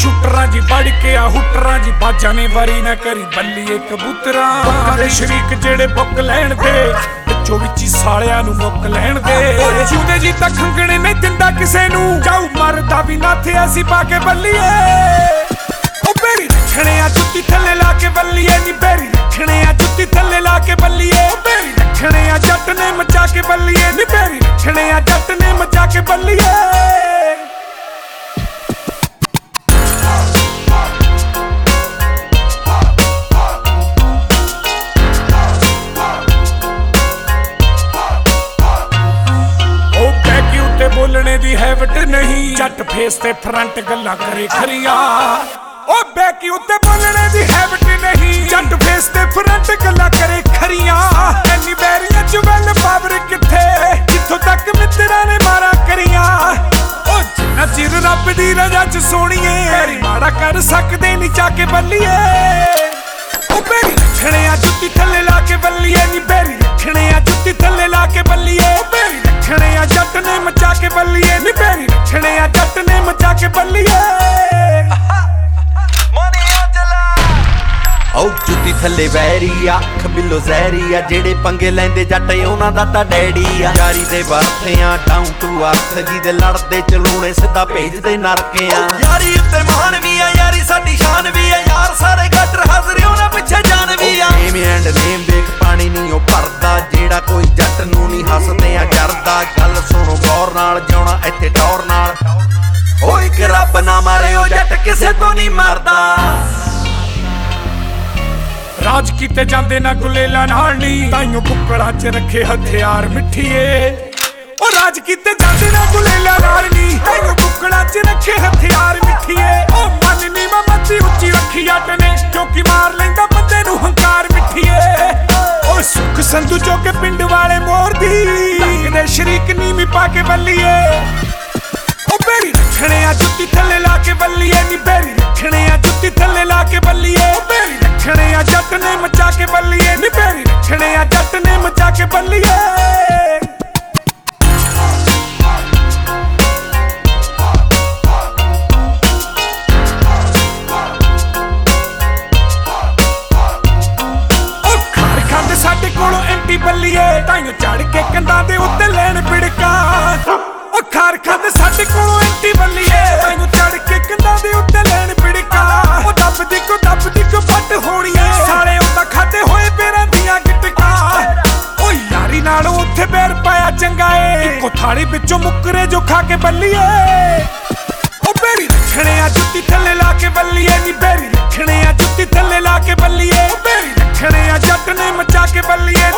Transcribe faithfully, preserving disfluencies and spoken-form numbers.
ਸ਼ੂਟਰਾਂ ਜੀ ਵੜ ਕੇ ਆ ਹੁਟਰਾਂ ਜੀ ਬਾਜਾਂ ਨੇ ਵਾਰੀ ਨਾ ਕਰੀ ਬੱਲੀਏ ਕਬੂਤਰਾਂ ਕਦੇ ਸ਼ਰੀਕ ਜਿਹੜੇ ਬੁੱਕ ਲੈਣ ਦੇ ਵਿੱਚੋਂ ਵਿੱਚ ਹੀ ਸਾਲਿਆਂ ਨੂੰ ਮੁੱਕ ਲੈਣ ਦੇ ਜਿਉਂਦੇ ਜੀ ਤਾਂ ਖੰਗਣੇ ਨਹੀਂ ਦਿੰਦਾ ਕਿਸੇ ਨੂੰ ਜਾਊ ਮਰਦਾ ਵੀ ਨਾਥੇ ਅਸੀਂ ਪਾ ਕੇ ਬੱਲੀਏ ਉਹ ਬੇਰੀ ਰੱਖਣੇ ਆ ਜੁੱਤੀ ਥੱਲੇ ਲਾ ਕੇ ਬੱਲੀਏ ਨੀ ਬੇਰੀ ਰੱਖਣੇ ਆ ਜੁੱਤੀ ਥੱਲੇ ਲਾ ਕੇ ਬੱਲੀਏ ਉਹ ਬੇਰੀ ਰੱਖਣੇ ਆ ਜੱਟ ਨੇ ਮਚਾ ਕੇ ਬੱਲੀਏ ਨੀ ਬੇਰੀ ਰੱਖਣੇ ਆ ਜੱਟ ਨੇ ਮਚਾ ਕੇ ਬੱਲੀਏ बोलने दी हैबिट नहीं जट फेस ते फ्रंट गल्ला करे खरिया ओ बैकी उत्ते बोलने दी हैबिट नहीं जट फेस ते फ्रंट गल्ला करे खरिया एनी बैरियां च वेल पावर किथे जिथों तक मित्तरां ने मारा करिया ओ जिन्ना चिर रब दी रजा च सोणीए मेरी माड़ा कर सकदे नी चाके बल्लीए ओ बेरी रखणे आ जुत्ती थल्ले ला के बल्लीए नी बेरी रखणे आ जुत्ती थल्ले ला के बल्लीए ओ बेरी रखणे आ जट ने मचा के बल्लीए नी बेरी रखणे आ जट ने मचा के बल्लीए ओ जुत्ती थल्ले वैरी आ अख बिलो जहरी आ जेड़े पंगे लैंदे जट उन्हां दा तां डैडी आ यारी दे वरते आ डाउन टू अर्थ जी दे लड़दे चलूणे सिद्धा भेजदे नरके आ यारी उत्ते मान वी आ यारी साडी शान वी आ यार सारे गटर हाज़र उन्हां पिछे जान वी आ नेम एंड नेम देख पानी नहीं ओ भरदा जेड़ा कोई जट नूं नहीं हसदे आ डरदा गल सुनो गौर नाल जिउणा इत्थे टौर नाल ओ इक रब ना मारे ओ जट किसे तो नहीं मरदा राज कीते जांदे ना गुलेला नाल नी ताइयों कुकड़ा च रखे हथियार मिठिए ओ राज कीते जांदे ना गुलेला नाल नी ताइयों कुकड़ा च रखे हथियार मिठिए ओ मन नी ममती उच्ची रखी जट ने क्योंकि मार लैंदा बंदे नूं हंकार मिठिए ओ सुख संधू चौके पिंड वाले मोर दी लगदे शरीक नीवी पा के बल्लीए ओ बेरी रखणे आ जुत्ती थल्ले ला के बल्लीए नी बेरी रखणे आ जुत्ती थल्ले ला के बल्लीए ओ बेरी रखणे आ जट ने मचा के बल्लीए नी बेरी रखणे आ जट ने मचा के बल्लीए ओ खार खांदे साडे कोलों एंटी बल्लीए ताइयों चढ़ के कंधां दे उत्ते लैण पिड़का ओ खार खांदे साडे कोलों एंटी बल्लीए ताइयों चढ़ के कंधां दे उत्ते लैण पिड़का ओ दब दी को दब दी को फट होणीए साले उंदा खाते होए पेरां दियां गिटका ओ यारी नालों उत्थे बैर पाया चंगा ए इक्को थाली विचों मुकरे जो खा के बल्लीए ओ बेरी रखणे आ जुत्ती थल्ले ला के बल्लीए नी बेरी रखणे आ जुत्ती थल्ले ला के बल्लीए ओ बेरी रखणे आ जट ने मचा के बल्लीए